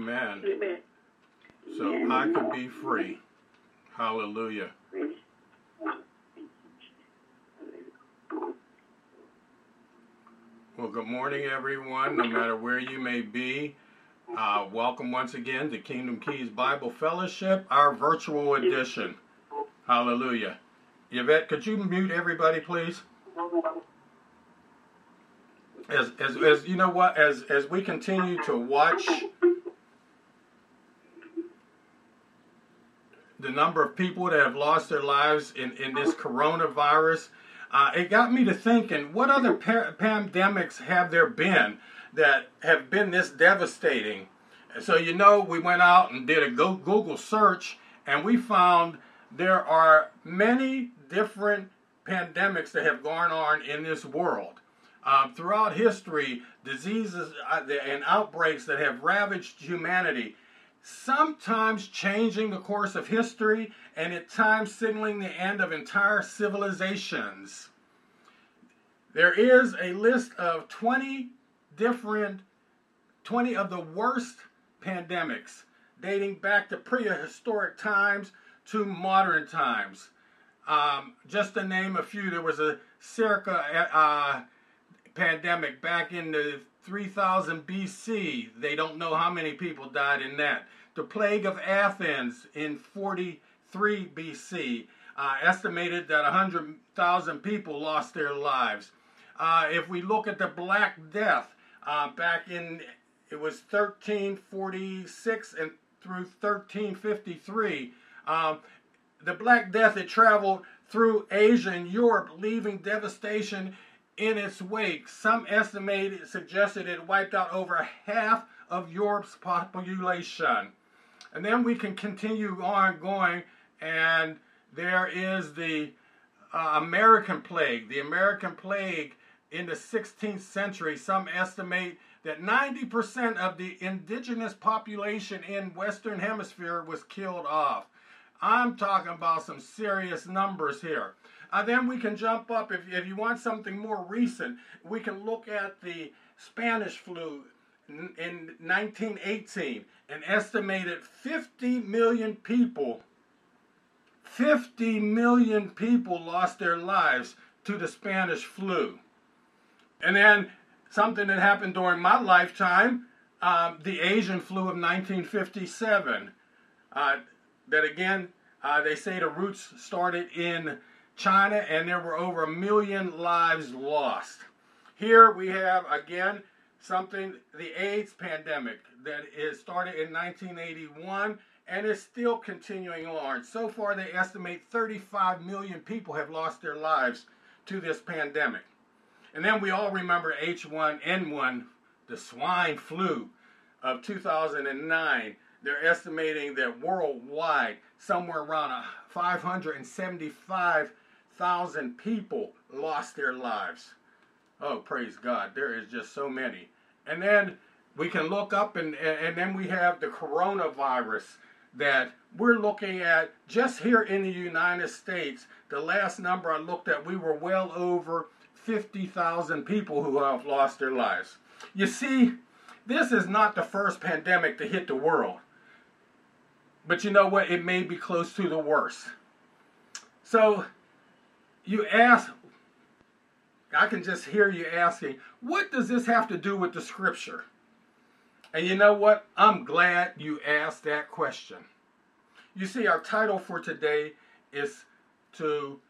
Amen. Amen. So I could be free. Hallelujah. Well, good morning, everyone, no matter where you may be. Welcome once again to Kingdom Keys Bible Fellowship, our virtual edition. Hallelujah. Yvette, could you mute everybody, please? As you know what, as we continue to watch the number of people that have lost their lives in this coronavirus, it got me to thinking, what other pandemics have there been that have been this devastating? So, we went out and did a Google search, and we found there are many different pandemics that have gone on in this world. Throughout history, diseases and outbreaks that have ravaged humanity, sometimes changing the course of history and at times signaling the end of entire civilizations. There is a list of 20 of the worst pandemics dating back to prehistoric times to modern times. Just to name a few, there was a Sarika pandemic back in the 3000 BC. They don't know how many people died in that. The plague of Athens in 43 BC, estimated that 100,000 people lost their lives. If we look at the Black Death, back in, it was 1346 and through 1353, the Black Death had traveled through Asia and Europe, leaving devastation in its wake. Some suggested it wiped out over half of Europe's population. And then we can continue on going, and there is the American plague. The American plague in the 16th century, some estimate that 90% of the indigenous population in Western Hemisphere was killed off. I'm talking about some serious numbers here. Then we can jump up, if you want something more recent, we can look at the Spanish flu in 1918. An estimated 50 million people lost their lives to the Spanish flu. And then something that happened during my lifetime, the Asian flu of 1957. That again, they say the roots started in China, and there were over 1 million lives lost. Here we have, again, the AIDS pandemic that is started in 1981 and is still continuing on. So far, they estimate 35 million people have lost their lives to this pandemic. And then we all remember H1N1, the swine flu of 2009. They're estimating that worldwide, somewhere around 575,000 people lost their lives. Oh, praise God. There is just so many. And then we can look up, and then we have the coronavirus that we're looking at just here in the United States. The last number I looked at, we were well over 50,000 people who have lost their lives. You see, this is not the first pandemic to hit the world. But you know what? It may be close to the worst. So you ask, I can just hear you asking, what does this have to do with the scripture? And you know what? I'm glad you asked that question. You see, our title for today is to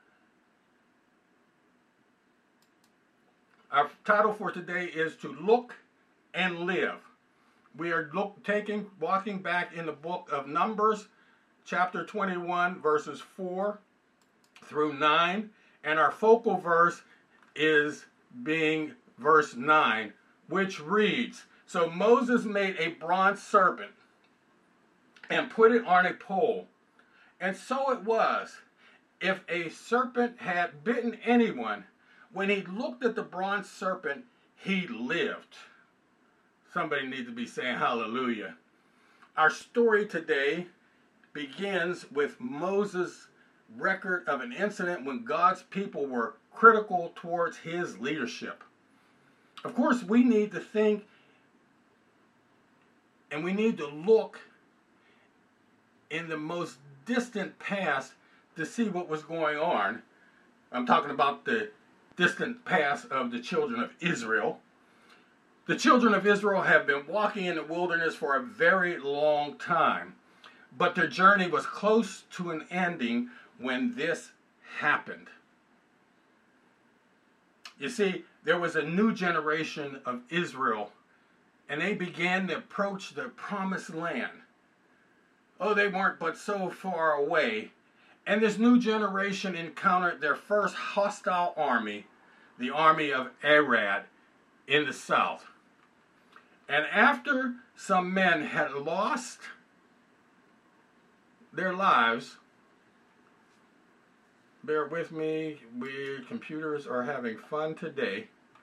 look and live. We are walking back in the book of Numbers, chapter 21, verses 4 through 9. And our focal verse is being verse 9, which reads, "So Moses made a bronze serpent and put it on a pole. And so it was, if a serpent had bitten anyone, when he looked at the bronze serpent, he lived." Somebody needs to be saying hallelujah. Our story today begins with Moses' record of an incident when God's people were critical towards his leadership. Of course, we need to think And we need to look in the most distant past to see what was going on. I'm talking about the distant past of the children of Israel. The children of Israel have been walking in the wilderness for a very long time, but their journey was close to an ending when this happened. You see, there was a new generation of Israel, and they began to approach the promised land. Oh, they weren't but so far away. And this new generation encountered their first hostile army, the army of Arad in the south. And after some men had lost their lives, bear with me, computers are having fun today.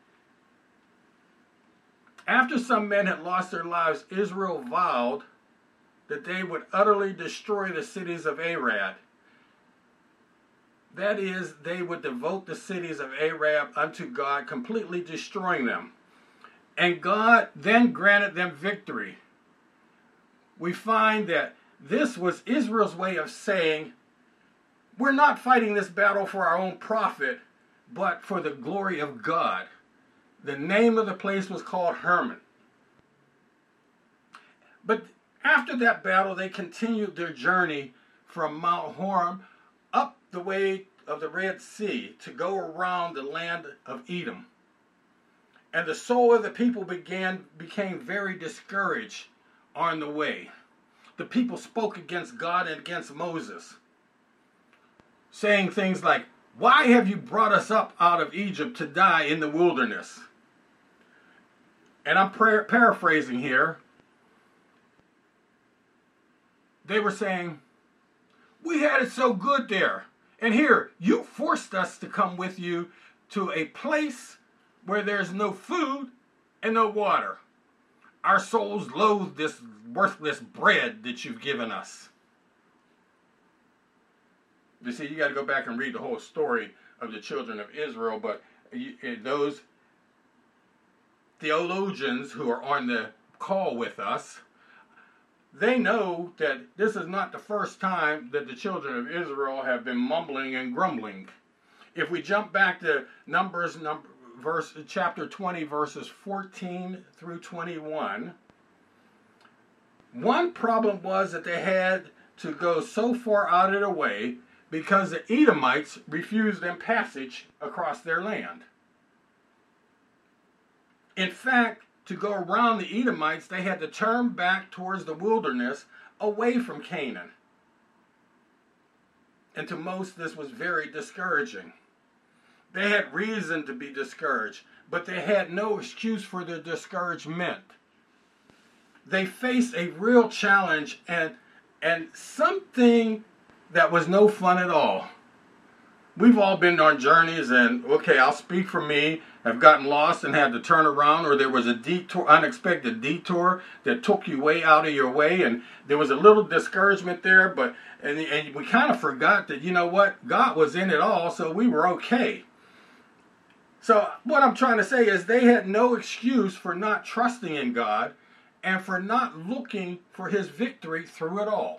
After some men had lost their lives, Israel vowed that they would utterly destroy the cities of Arad. That is, they would devote the cities of Arad unto God, completely destroying them. And God then granted them victory. We find that this was Israel's way of saying, we're not fighting this battle for our own profit, but for the glory of God. The name of the place was called Hermon. But after that battle, they continued their journey from Mount Horeb up the way of the Red Sea to go around the land of Edom. And the soul of the people became very discouraged on the way. The people spoke against God and against Moses, saying things like, "Why have you brought us up out of Egypt to die in the wilderness?" And I'm paraphrasing here. They were saying, "We had it so good there. And here, you forced us to come with you to a place where there's no food and no water. Our souls loathe this worthless bread that you've given us." You see, you got to go back and read the whole story of the children of Israel, but those theologians who are on the call with us, they know that this is not the first time that the children of Israel have been mumbling and grumbling. If we jump back to Numbers chapter 20, verses 14 through 21, one problem was that they had to go so far out of their way because the Edomites refused them passage across their land. In fact, to go around the Edomites, they had to turn back towards the wilderness away from Canaan. And to most, this was very discouraging. They had reason to be discouraged, but they had no excuse for their discouragement. They faced a real challenge and something that was no fun at all. We've all been on journeys, and okay, I'll speak for me. I've gotten lost and had to turn around, or there was a detour, unexpected detour that took you way out of your way, and there was a little discouragement there, and we kind of forgot that, you know what, God was in it all, so we were okay. So what I'm trying to say is they had no excuse for not trusting in God and for not looking for his victory through it all.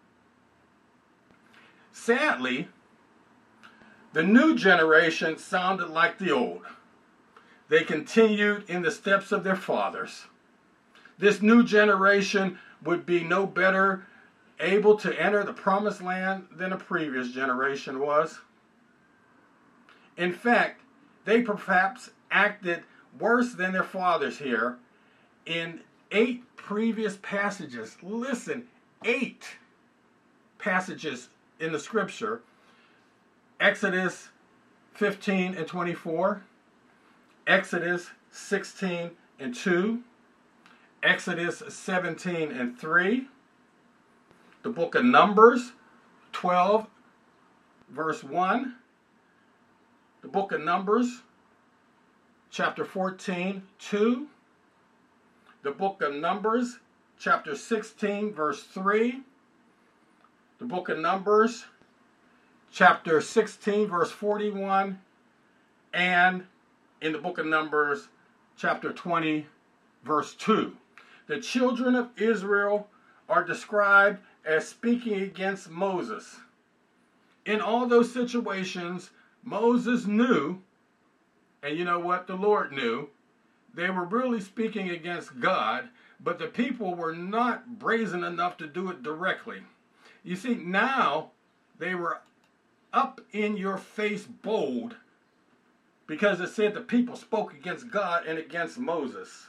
Sadly, the new generation sounded like the old. They continued in the steps of their fathers. This new generation would be no better able to enter the promised land than a previous generation was. In fact, they perhaps acted worse than their fathers here in 8 previous passages. Listen, 8 passages in the scripture. Exodus 15 and 24. Exodus 16 and 2. Exodus 17 and 3. The book of Numbers 12 verse 1. The book of Numbers chapter 14, 2. The book of Numbers chapter 16 verse 3. The book of Numbers chapter 16 verse 41. And in the book of Numbers chapter 20 verse 2. the children of Israel are described as speaking against Moses. In all those situations, Moses knew, and you know what? The Lord knew, they were really speaking against God, but the people were not brazen enough to do it directly. You see, now they were up in your face bold because it said the people spoke against God and against Moses.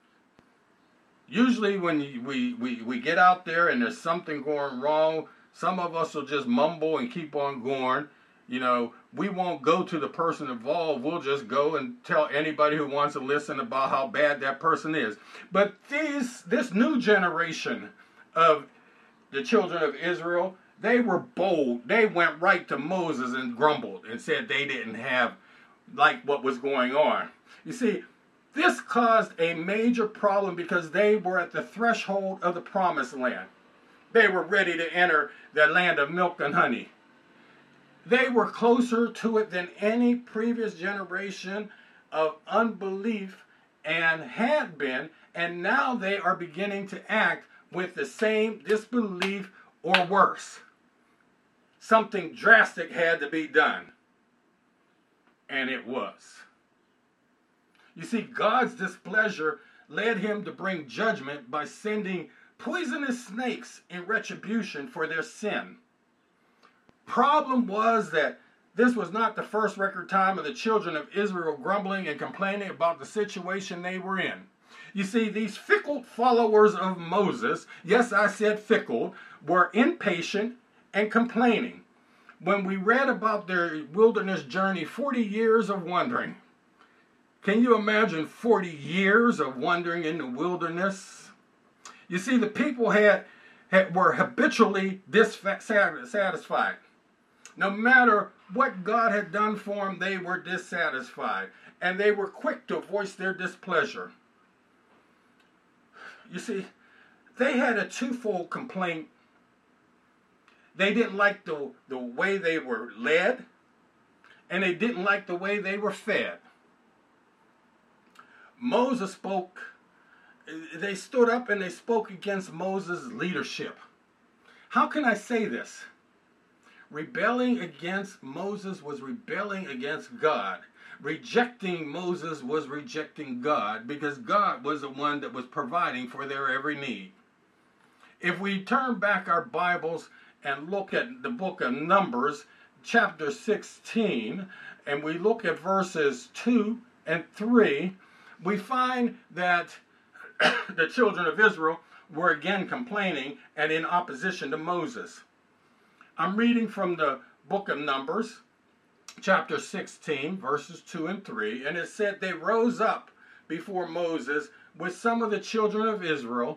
Usually when we get out there and there's something going wrong, some of us will just mumble and keep on going. You know, we won't go to the person involved. We'll just go and tell anybody who wants to listen about how bad that person is. But this new generation of the children of Israel, they were bold. They went right to Moses and grumbled and said they didn't have like what was going on. You see, this caused a major problem because they were at the threshold of the promised land. They were ready to enter the land of milk and honey. They were closer to it than any previous generation of unbelief and had been, and now they are beginning to act with the same disbelief or worse. Something drastic had to be done, and it was. You see, God's displeasure led him to bring judgment by sending poisonous snakes in retribution for their sin. Problem was that this was not the first record time of the children of Israel grumbling and complaining about the situation they were in. You see, these fickle followers of Moses, yes, I said fickle, were impatient and complaining. When we read about their wilderness journey, 40 years of wandering. Can you imagine 40 years of wandering in the wilderness? You see, the people were habitually dissatisfied. No matter what God had done for them, they were dissatisfied. And they were quick to voice their displeasure. You see, they had a twofold complaint. They didn't like the way they were led, and they didn't like the way they were fed. Moses spoke, they stood up and they spoke against Moses' leadership. How can I say this? Rebelling against Moses was rebelling against God. Rejecting Moses was rejecting God, because God was the one that was providing for their every need. If we turn back our Bibles and look at the book of Numbers, chapter 16, and we look at verses 2 and 3, we find that the children of Israel were again complaining and in opposition to Moses. I'm reading from the book of Numbers, chapter 16, verses 2 and 3, and it said, they rose up before Moses with some of the children of Israel,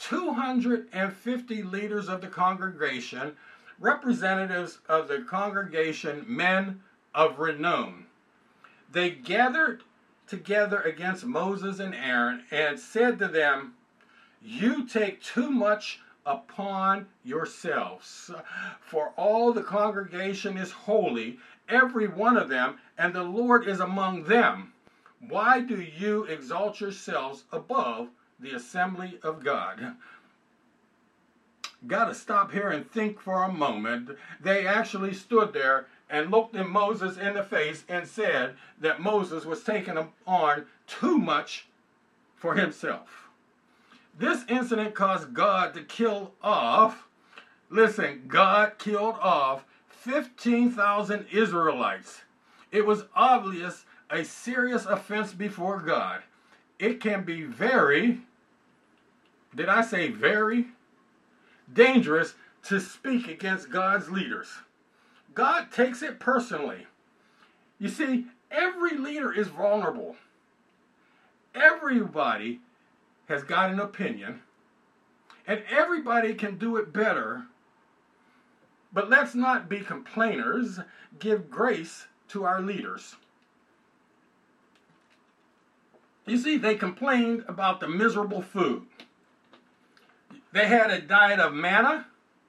250 leaders of the congregation, representatives of the congregation, men of renown. They gathered together against Moses and Aaron and said to them, you take too much upon yourselves, for all the congregation is holy, every one of them, and the Lord is among them. Why do you exalt yourselves above the assembly of God? Got to stop here and think for a moment. They actually stood there and looked at Moses in the face and said that Moses was taking on too much for himself. This incident caused God to kill off, listen, God killed off 15,000 Israelites. It was obvious a serious offense before God. It can be very, did I say very? Dangerous to speak against God's leaders. God takes it personally. You see, every leader is vulnerable. Everybody has got an opinion, and everybody can do it better. But let's not be complainers. Give grace to our leaders. You see, they complained about the miserable food. They had a diet of manna,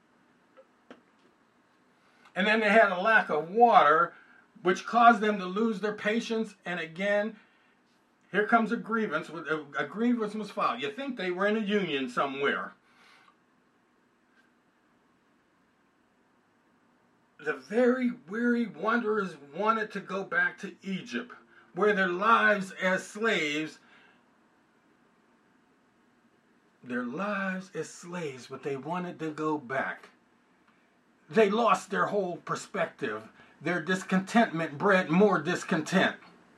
and then they had a lack of water, which caused them to lose their patience and again Here comes a grievance. A grievance was filed. You think they were in a union somewhere. The very weary wanderers wanted to go back to Egypt, where their lives as slaves, but they wanted to go back. They lost their whole perspective. Their discontentment bred more discontent.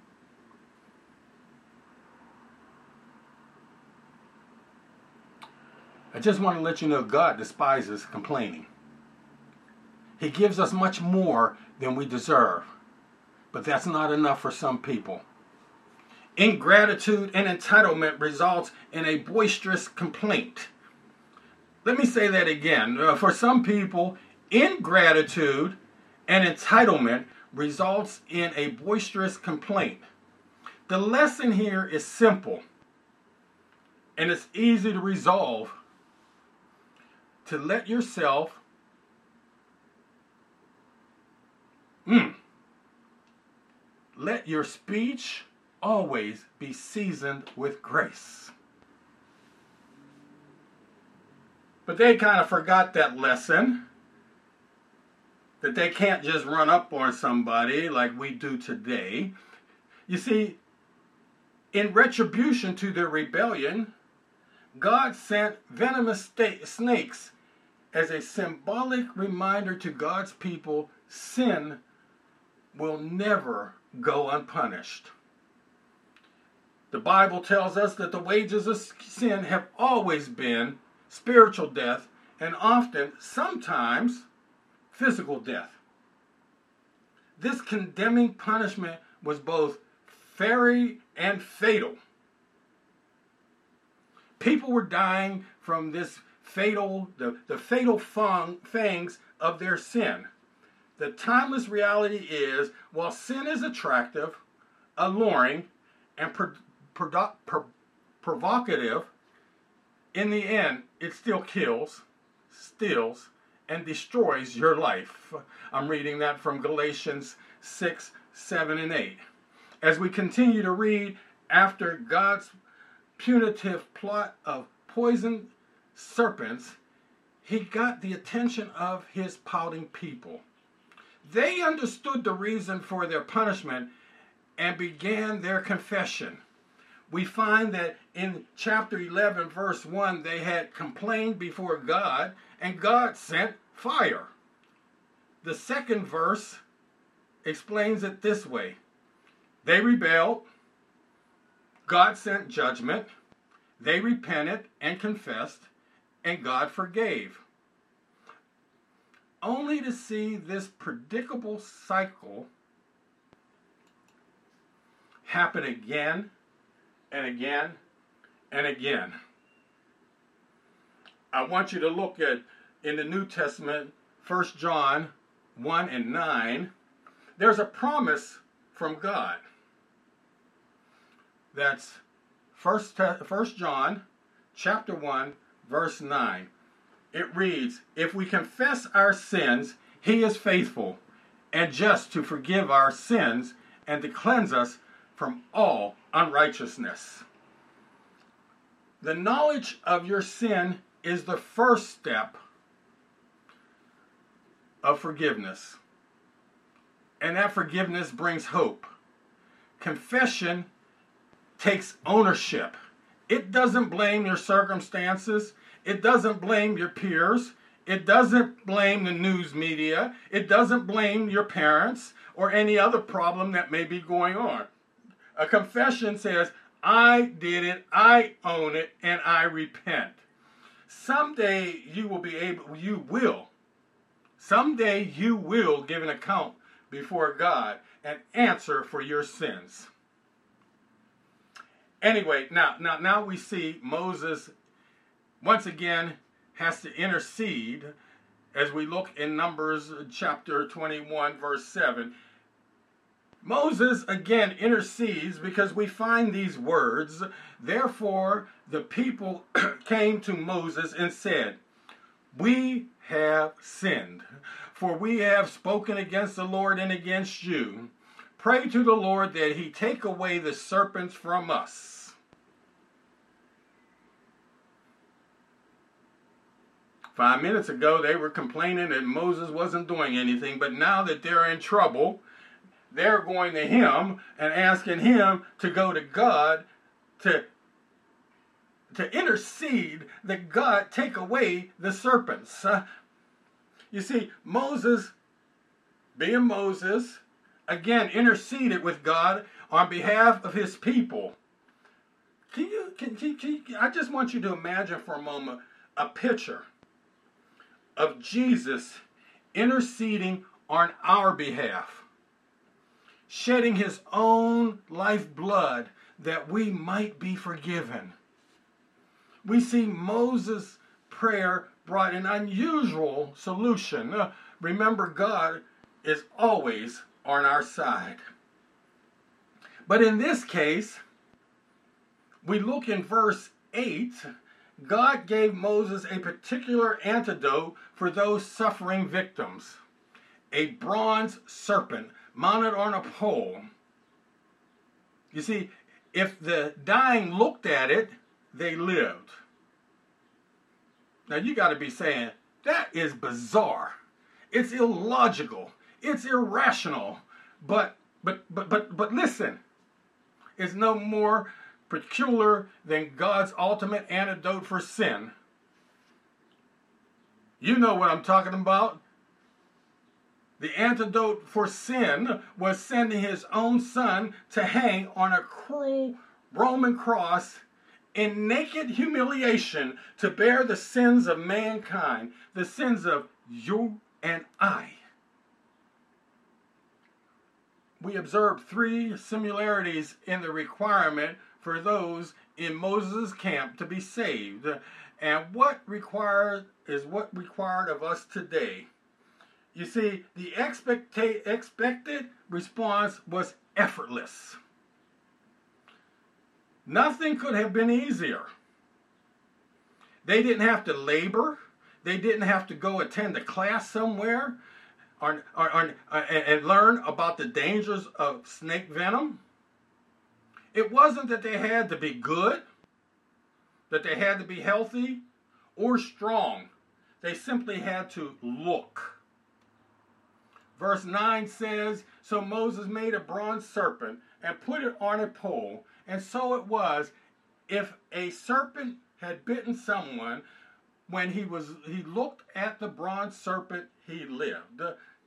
I just want to let you know God despises complaining. He gives us much more than we deserve. But that's not enough for some people. Ingratitude and entitlement results in a boisterous complaint. Let me say that again. For some people, ingratitude and entitlement results in a boisterous complaint. The lesson here is simple, and it's easy to resolve. To let yourself let your speech always be seasoned with grace. But they kind of forgot that lesson, that they can't just run up on somebody like we do today. You see, in retribution to their rebellion, God sent venomous snakes as a symbolic reminder to God's people, sin will never go unpunished. The Bible tells us that the wages of sin have always been spiritual death, and often, sometimes, physical death. This condemning punishment was both fiery and fatal. People were dying from this the fatal fangs of their sin. The timeless reality is, while sin is attractive, alluring, and provocative, in the end, it still kills, steals, and destroys your life. I'm reading that from Galatians 6, 7, and 8. As we continue to read, after God's punitive plot of poisoned serpents, he got the attention of his pouting people. They understood the reason for their punishment and began their confession. We find that in chapter 11, verse 1, they had complained before God, and God sent fire. The second verse explains it this way. They rebelled, God sent judgment, they repented and confessed, and God forgave. Only to see this predictable cycle happen again and again and again. I want you to look at, in the New Testament, 1 John 1 and 9, there's a promise from God. That's 1 John chapter 1, verse 9. It reads, if we confess our sins, he is faithful and just to forgive our sins and to cleanse us from all unrighteousness. The knowledge of your sin is the first step of forgiveness. And that forgiveness brings hope. Confession takes ownership. It doesn't blame your circumstances. It doesn't blame your peers. It doesn't blame the news media. It doesn't blame your parents or any other problem that may be going on. A confession says, I did it, I own it, and I repent. Someday you will give an account before God and answer for your sins. Anyway, now we see Moses once again has to intercede as we look in Numbers chapter 21, verse 7. Moses again intercedes because we find these words, therefore the people came to Moses and said, we have sinned, for we have spoken against the Lord and against you. Pray to the Lord that he take away the serpents from us. Five minutes ago, they were complaining that Moses wasn't doing anything, but now that they're in trouble, they're going to him and asking him to go to God to intercede that God take away the serpents. You see, Moses, being Moses, again interceded with God on behalf of his people. I just want you to imagine for a moment a picture of Jesus interceding on our behalf, shedding his own lifeblood that we might be forgiven. We see Moses' prayer brought an unusual solution. Remember, God is always on our side. But in this case, we look in verse 8, God gave Moses a particular antidote for those suffering victims. A bronze serpent mounted on a pole. You see, if the dying looked at it, they lived. Now you got to be saying, that is bizarre. It's illogical. It's irrational. But listen, it's no more peculiar than God's ultimate antidote for sin. You know what I'm talking about. The antidote for sin was sending his own son to hang on a cruel Roman cross in naked humiliation to bear the sins of mankind, the sins of you and I. We observe three similarities in the requirement for those in Moses' camp to be saved. And what required is what required of us today. You see, the expected response was effortless. Nothing could have been easier. They didn't have to labor. They didn't have to go attend a class somewhere and learn about the dangers of snake venom. It wasn't that they had to be good, that they had to be healthy or strong. They simply had to look. Verse 9 says, so Moses made a bronze serpent and put it on a pole. And so it was, if a serpent had bitten someone, when he looked at the bronze serpent, he lived.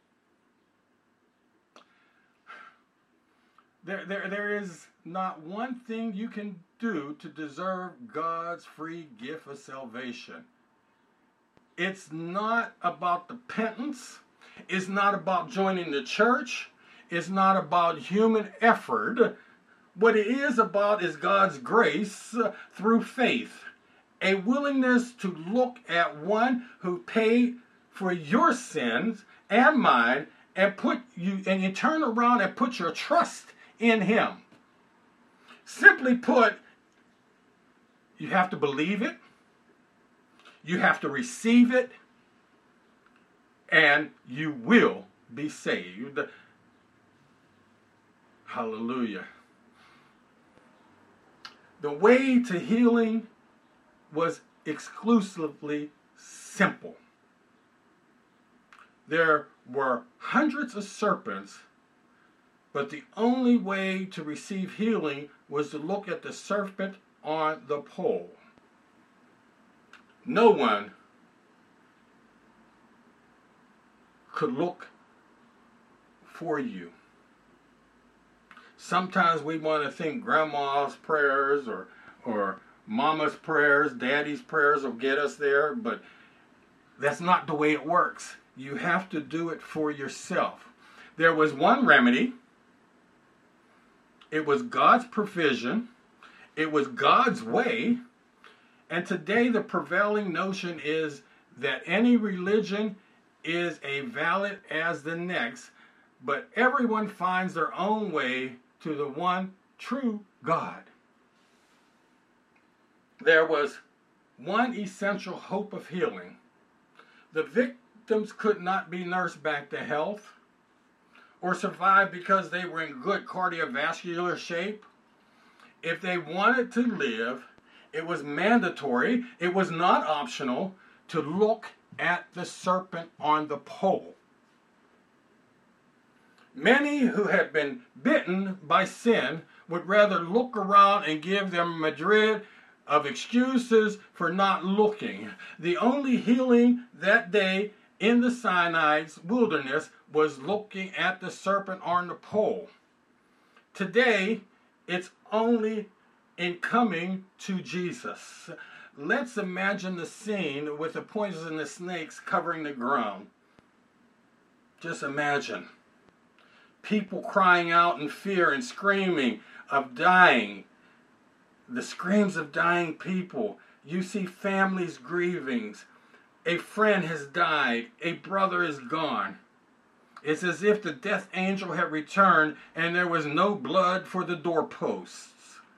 There is not one thing you can do to deserve God's free gift of salvation. It's not about the penance. It's not about joining the church. It's not about human effort. What it is about is God's grace through faith. A willingness to look at one who paid for your sins and mine, and you turn around and put your trust in him. Simply put, you have to believe it, you have to receive it, and you will be saved. Hallelujah. The way to healing was exclusively simple. There were hundreds of serpents, but the only way to receive healing was to look at the serpent on the pole. No one could look for you. Sometimes we want to think grandma's prayers or mama's prayers, daddy's prayers will get us there, but that's not the way it works. You have to do it for yourself. There was one remedy. It was God's provision. It was God's way. And today the prevailing notion is that any religion is as valid as the next, but everyone finds their own way to the one true God. There was one essential hope of healing. The victims could not be nursed back to health or survived because they were in good cardiovascular shape. If they wanted to live, it was mandatory, it was not optional, to look at the serpent on the pole. Many who had been bitten by sin would rather look around and give them Madrid of excuses for not looking. The only healing that day in the Sinai's wilderness was looking at the serpent on the pole. Today, it's only in coming to Jesus. Let's imagine the scene with the poisonous snakes covering the ground. Just imagine. People crying out in fear and screaming of dying. The screams of dying people. You see families grieving. A friend has died. A brother is gone. It's as if the death angel had returned and there was no blood for the doorposts.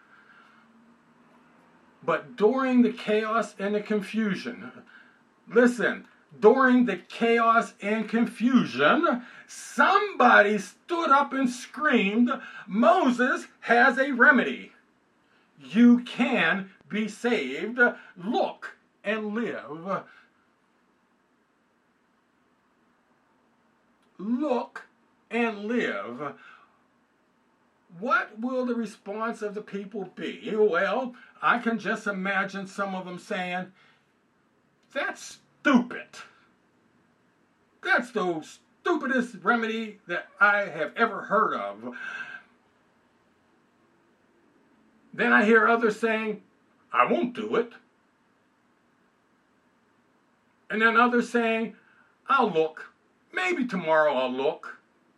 But during the chaos and the confusion, listen, during the chaos and confusion, somebody stood up and screamed, Moses has a remedy. You can be saved. Look and live. Look and live. What will the response of the people be? Well, I can just imagine some of them saying, that's stupid. That's the stupidest remedy that I have ever heard of. Then I hear others saying, I won't do it. And then others saying, I'll look. Maybe tomorrow I'll look.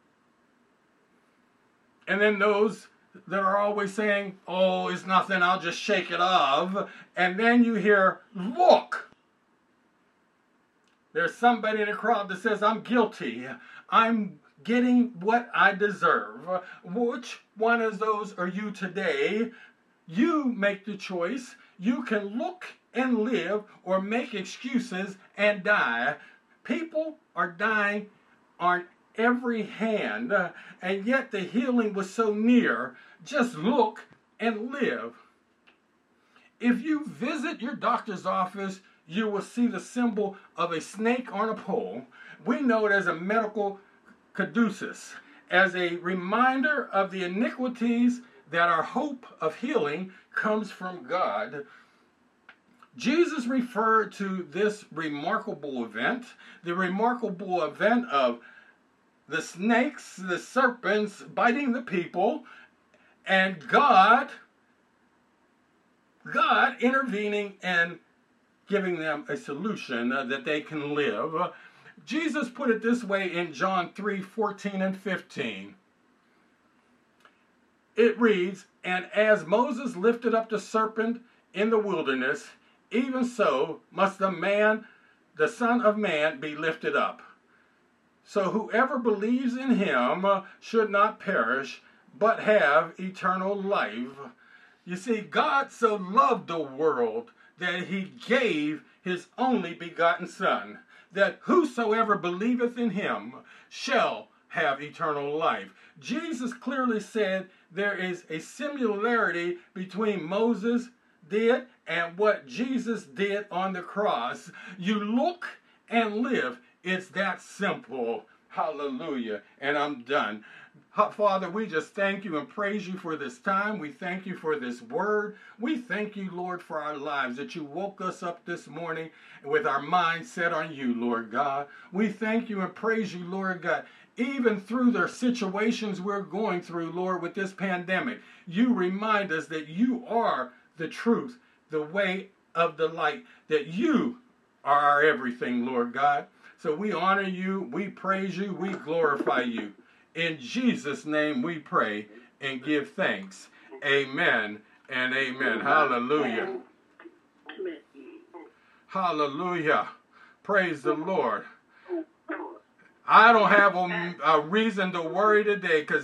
And then those that are always saying, oh, it's nothing, I'll just shake it off. And then you hear, look. There's somebody in the crowd that says, I'm guilty. I'm getting what I deserve. Which one of those are you today? You make the choice. You can look and live or make excuses and die. People are dying on every hand, and yet the healing was so near. Just look and live. If you visit your doctor's office, you will see the symbol of a snake on a pole. We know it as a medical caduceus, as a reminder of the iniquities that our hope of healing comes from God. Jesus referred to this remarkable event, the remarkable event of the snakes, the serpents biting the people, and God intervening and giving them a solution that they can live. Jesus put it this way in John 3:14 and 15. It reads, and as Moses lifted up the serpent in the wilderness, even so must the Son of Man, be lifted up. So whoever believes in him should not perish, but have eternal life. You see, God so loved the world that he gave his only begotten Son, that whosoever believeth in him shall have eternal life. Jesus clearly said there is a similarity between Moses did and what Jesus did on the cross. You look and live. It's that simple. Hallelujah. And I'm done. Father, we just thank you and praise you for this time. We thank you for this word. We thank you, Lord, for our lives, that you woke us up this morning with our mind set on you, Lord God. We thank you and praise you, Lord God. Even through the situations we're going through, Lord, with this pandemic, you remind us that you are the truth, the way of the light, that you are our everything, Lord God. So we honor you, we praise you, we glorify you. In Jesus' name we pray and give thanks. Amen and amen. Hallelujah. Hallelujah. Praise the Lord. I don't have a reason to worry today because